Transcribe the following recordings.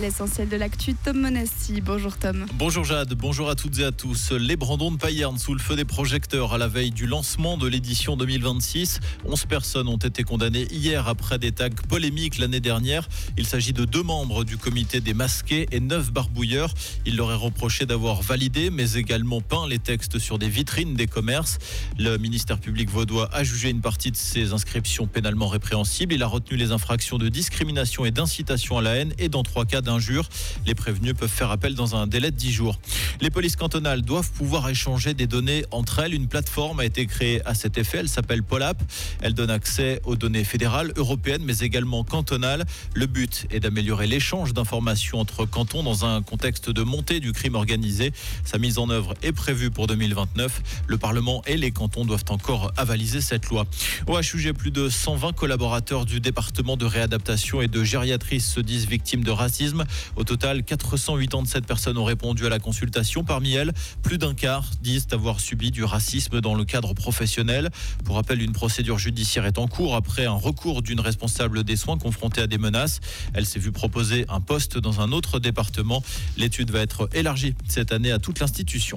l'essentiel de l'actu, Tom Monassi. Bonjour Tom. Bonjour Jade, bonjour à toutes et à tous. Les Brandons de Payerne sous le feu des projecteurs à la veille du lancement de l'édition 2026. 11 personnes ont été condamnées hier après des tags polémiques l'année dernière. Il s'agit de 2 membres du comité des masqués et 9 barbouilleurs. Il leur est reproché d'avoir validé mais également peint les textes sur des vitrines des commerces. Le ministère public vaudois a jugé une partie de ces inscriptions pénalement répréhensibles. Il a retenu les infractions de discrimination et d'incitation à la haine et dans 3 cas d'injure. Les prévenus peuvent faire appel dans un délai de 10 jours. Les polices cantonales doivent pouvoir échanger des données entre elles. Une plateforme a été créée à cet effet. Elle s'appelle Polap. Elle donne accès aux données fédérales, européennes, mais également cantonales. Le but est d'améliorer l'échange d'informations entre cantons dans un contexte de montée du crime organisé. Sa mise en œuvre est prévue pour 2029. Le Parlement et les cantons doivent encore avaliser cette loi. Au HUG, plus de 120 collaborateurs du département de réadaptation et de gériatrie se disent victimes de racisme. Au total, 487 personnes ont répondu à la consultation. Parmi elles, plus d'un quart disent avoir subi du racisme dans le cadre professionnel. Pour rappel, une procédure judiciaire est en cours après un recours d'une responsable des soins confrontée à des menaces. Elle s'est vue proposer un poste dans un autre département. L'étude va être élargie cette année à toute l'institution.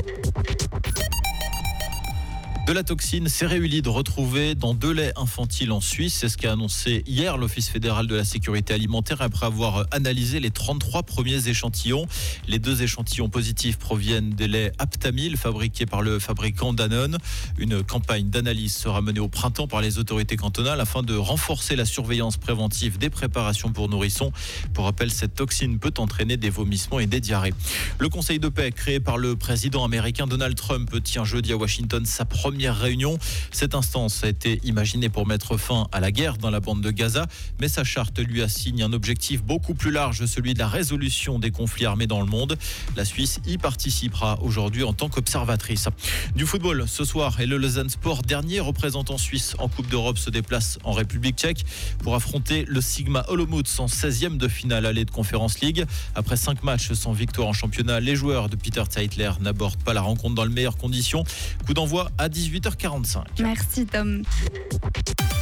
De la toxine céréulide retrouvée dans 2 laits infantiles en Suisse. C'est ce qu'a annoncé hier l'Office fédéral de la sécurité alimentaire après avoir analysé les 33 premiers échantillons. Les 2 échantillons positifs proviennent des laits Aptamil fabriqués par le fabricant Danone. Une campagne d'analyse sera menée au printemps par les autorités cantonales afin de renforcer la surveillance préventive des préparations pour nourrissons. Pour rappel, cette toxine peut entraîner des vomissements et des diarrhées. Le Conseil de paix créé par le président américain Donald Trump tient jeudi à Washington sa première réunion. Cette instance a été imaginée pour mettre fin à la guerre dans la bande de Gaza, mais sa charte lui assigne un objectif beaucoup plus large, celui de la résolution des conflits armés dans le monde. La Suisse y participera aujourd'hui en tant qu'observatrice. Du football ce soir, et le Lausanne Sport, dernier représentant suisse en Coupe d'Europe, se déplace en République tchèque pour affronter le Sigma Olomouc en 16e de finale allée de Conference League. Après 5 matchs sans victoire en championnat, les joueurs de Peter Zeitler n'abordent pas la rencontre dans les meilleures conditions. Coup d'envoi à 18h45. Merci Tom.